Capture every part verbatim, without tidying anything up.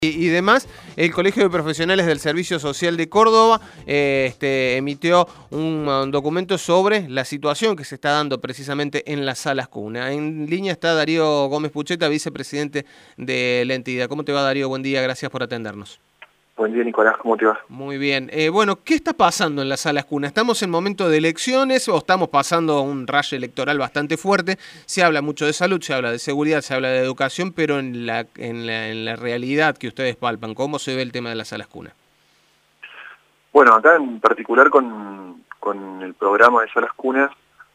Y, y demás, el Colegio de Profesionales del Servicio Social de Córdoba eh, este, emitió un, un documento sobre la situación que se está dando precisamente en las salas cuna. En línea está Darío Gómez Pucheta, vicepresidente de la entidad. ¿Cómo te va, Darío? Buen día, gracias por atendernos. Buen día, Nicolás, ¿cómo te va? Muy bien. Eh, bueno, ¿qué está pasando en las salas cuna? ¿Estamos en momento de elecciones o estamos pasando un rayo electoral bastante fuerte? Se habla mucho de salud, se habla de seguridad, se habla de educación, pero en la, en la, en la realidad que ustedes palpan, ¿cómo se ve el tema de las salas cuna? Bueno, acá en particular con, con el programa de salas cunas,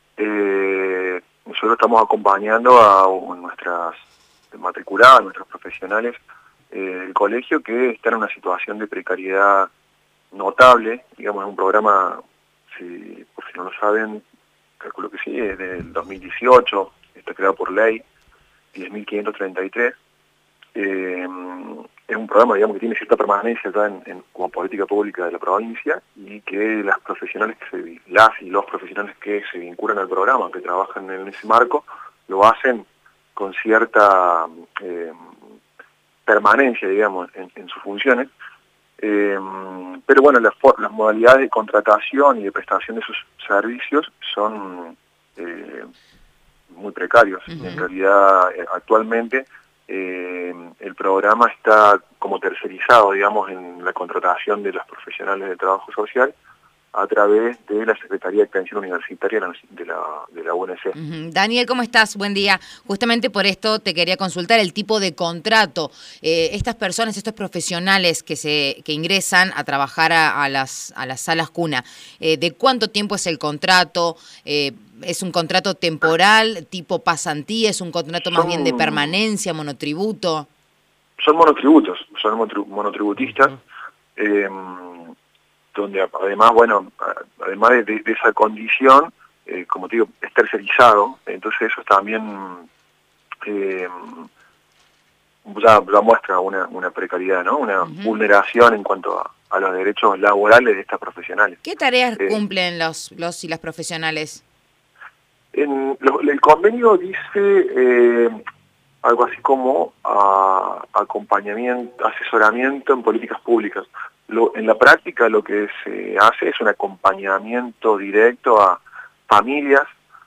eh, nosotros estamos acompañando a nuestras matriculadas, a nuestros profesionales eh, del colegio que están en una situación de precariedad notable. Digamos, es un programa, si, por si no lo saben, calculo que sí, es del dos mil dieciocho, está creado por ley diez mil quinientos treinta y tres. Eh, es un programa, digamos, que tiene cierta permanencia ya en, en, como política pública de la provincia, y que las profesionales que se, las y los profesionales que se vinculan al programa, que trabajan en ese marco, lo hacen con cierta eh, permanencia, digamos, en, en sus funciones. Eh, pero bueno, las, las modalidades de contratación y de prestación de sus servicios son eh, muy precarios. Uh-huh. En realidad, eh, actualmente eh, el programa está como tercerizado, digamos, en la contratación de los profesionales de trabajo social a través de la Secretaría de Extensión Universitaria de la, de la U N C. Uh-huh. Daniel, ¿cómo estás? Buen día. Justamente por esto te quería consultar el tipo de contrato. Eh, estas personas, estos profesionales que se que ingresan a trabajar a, a, las, a las salas cuna, eh, ¿de cuánto tiempo es el contrato? Eh, ¿Es un contrato temporal, tipo pasantía? ¿Es un contrato más son, bien de permanencia, monotributo? Son monotributos, son monotributistas. Uh-huh. eh, donde además, bueno, además de, de, de esa condición, eh, como te digo, es tercerizado, entonces eso también eh, ya, ya muestra una, una precariedad, ¿no? Una uh-huh. vulneración en cuanto a, a los derechos laborales de estas profesionales. ¿Qué tareas eh, cumplen los, los y las profesionales? En, lo, el convenio dice eh, algo así como a, acompañamiento, asesoramiento en políticas públicas. Lo, en la práctica lo que se hace es un acompañamiento directo a familias,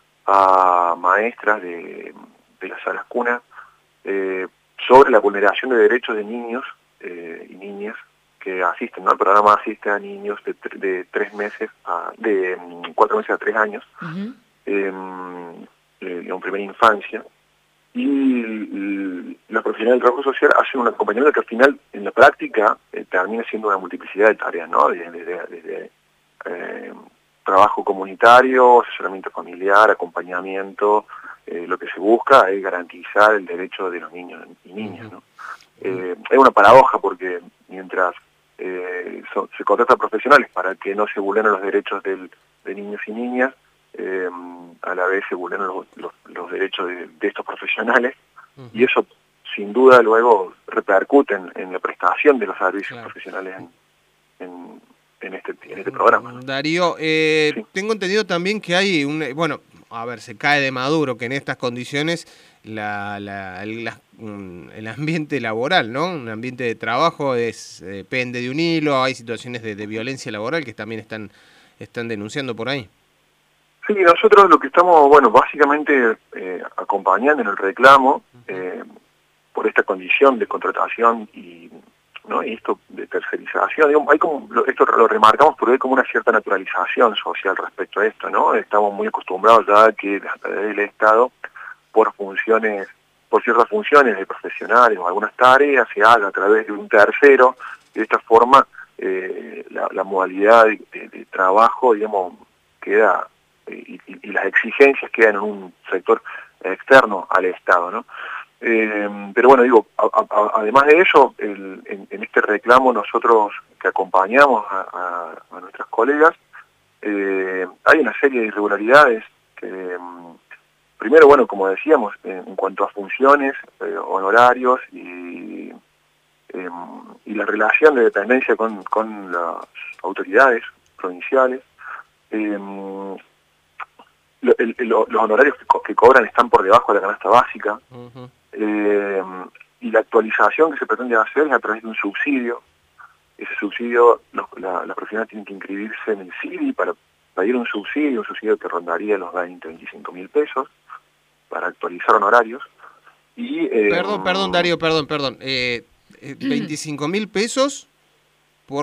a maestras de, de las salas cuna, eh, sobre la vulneración de derechos de niños eh, y niñas que asisten, ¿no? El programa asiste a niños de, de tres meses, a, de cuatro meses a tres años, uh-huh. eh, en primera infancia. Y los profesionales del trabajo social hacen un acompañamiento que al final, en la práctica, eh, termina siendo una multiplicidad de tareas, ¿no? Desde, desde, desde eh, trabajo comunitario, asesoramiento familiar, acompañamiento. Eh, lo que se busca es garantizar el derecho de los niños y niñas, ¿no? Eh, es una paradoja porque mientras eh, so, se contratan profesionales para que no se vulneren los derechos del, de niños y niñas, Eh, a la vez se vulneran los, los, los derechos de, de estos profesionales, uh-huh. y eso sin duda luego repercute en, en la prestación de los servicios claro. profesionales en, en, en, este, en este programa, ¿no? Darío, eh, sí. tengo entendido también que hay un, bueno, a ver, se cae de maduro que en estas condiciones la, la, el, la, un, el ambiente laboral, ¿no? Un ambiente de trabajo es eh, pende de un hilo, hay situaciones de, de violencia laboral que también están, están denunciando por ahí. Sí, nosotros lo que estamos, bueno, básicamente eh, acompañando en el reclamo eh, por esta condición de contratación y, ¿no? y esto de tercerización. Digamos, hay como, esto lo remarcamos porque hay como una cierta naturalización social respecto a esto, ¿no? Estamos muy acostumbrados ya a que el Estado, por funciones, por ciertas funciones de profesionales o algunas tareas, se haga a través de un tercero. De esta forma, eh, la, la modalidad de, de, de trabajo, digamos, queda... Y, y, y las exigencias quedan en un sector externo al Estado, ¿no? Eh, pero bueno, digo, a, a, además de eso, el, en, en este reclamo nosotros que acompañamos a, a, a nuestras colegas, eh, hay una serie de irregularidades que, primero, bueno, como decíamos, en, en cuanto a funciones, eh, honorarios y, eh, y la relación de dependencia con, con las autoridades provinciales, eh, El, el, los honorarios que, co que cobran están por debajo de la canasta básica. Uh-huh. eh, y la actualización que se pretende hacer es a través de un subsidio. Ese subsidio, los, la, la profesional tienen que inscribirse en el C I D I para pedir un subsidio, un subsidio que rondaría los veinte, veinticinco mil pesos para actualizar honorarios. Y, eh, perdón, perdón, Darío, perdón, perdón. Eh, ¿veinticinco mil pesos por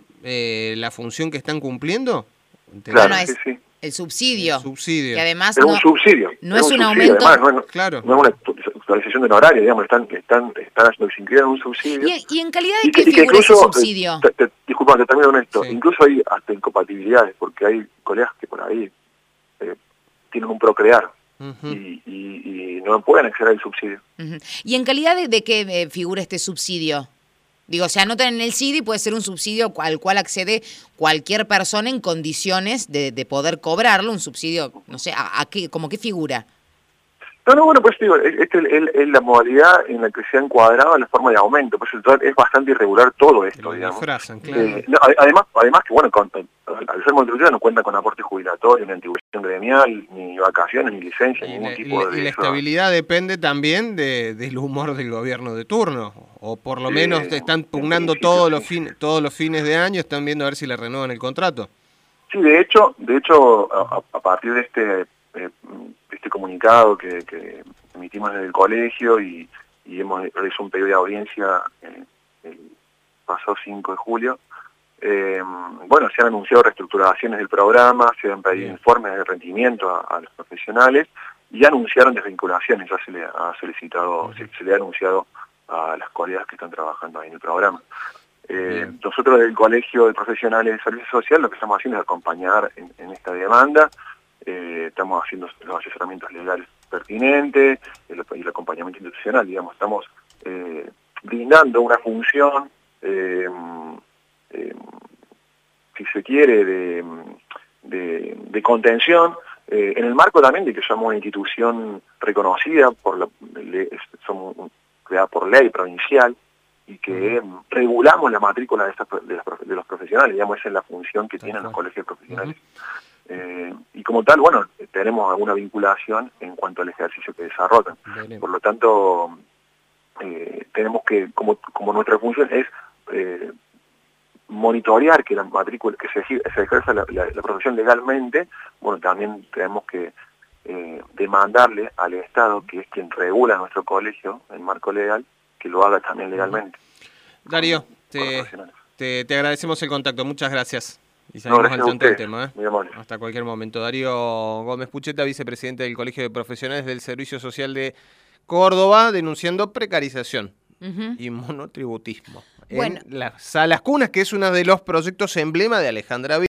eh, la función que están cumpliendo? Claro, no, no, es sí, sí. El subsidio. El subsidio. Que además es no, un subsidio. No es es un, un aumento. Además, no, es, claro. no es una actualización de honorario, digamos, están, están, están haciendo que se inscriban en un subsidio. ¿Y, ¿Y en calidad de y qué que, figura incluso, ese subsidio? Te, te, disculpa, te termino con esto. Sí. Incluso hay hasta incompatibilidades, porque hay colegas que por ahí eh, tienen un procrear. Uh-huh. y, y, y no pueden acceder al subsidio. Uh-huh. ¿Y en calidad de, de qué eh, figura este subsidio? Digo, o sea, anotan en el C I D I, puede ser un subsidio al cual accede cualquier persona en condiciones de, de poder cobrarlo, un subsidio, no sé, ¿a, a qué, como qué figura? No, no, bueno, pues digo, esta es, es la modalidad en la que se ha encuadrado la forma de aumento, pues es bastante irregular todo esto, lo digamos. Disfrazan, claro. eh, no, además, además que, bueno, con, al ser monotributista no cuenta con aporte jubilatorio, ni antigüedad gremial, ni vacaciones, ni licencia, y ningún la, tipo y de... Y la eso. estabilidad depende también de, del humor del gobierno de turno, o por lo menos eh, están pugnando todos los, fin, todos los fines de año, están viendo a ver si le renuevan el contrato. Sí, de hecho, de hecho a, a partir de este, eh, este comunicado que... que emitimos desde el colegio y, y hemos realizado un pedido de audiencia eh, el pasado cinco de julio. Eh, bueno, se han anunciado reestructuraciones del programa, se han pedido Bien. informes de rendimiento a, a los profesionales y anunciaron desvinculaciones, ya se le ha solicitado, uh-huh. se, se le ha anunciado a las colegas que están trabajando ahí en el programa. Eh, nosotros del Colegio de Profesionales de Servicio Social lo que estamos haciendo es acompañar en, en esta demanda. Eh, estamos haciendo los asesoramientos legales pertinentes, el, el acompañamiento institucional, digamos, estamos eh, brindando una función, eh, eh, si se quiere, de, de, de contención, eh, en el marco también de que somos una institución reconocida, por la, le, somos creada por ley provincial, y que uh-huh. regulamos la matrícula de, estas, de, las, de los profesionales, digamos, esa es la función que tienen los colegios profesionales. Uh-huh. Eh, y como tal, bueno, tenemos alguna vinculación en cuanto al ejercicio que desarrollan. Bien. Por lo tanto, eh, tenemos que, como, como nuestra función es eh, monitorear que la matrícula, que se, se ejerza la, la, la profesión legalmente, bueno, también tenemos que eh, demandarle al Estado, que es quien regula nuestro colegio, el marco legal, que lo haga también legalmente. Darío, con, te, con te, te agradecemos el contacto, muchas gracias. Y seguimos no, al tanto del tema. ¿eh? Muy amable. Hasta cualquier momento. Darío Gómez Pucheta, vicepresidente del Colegio de Profesionales del Servicio Social de Córdoba, denunciando precarización uh-huh. y monotributismo bueno. en las salas cunas, que es uno de los proyectos emblema de Alejandra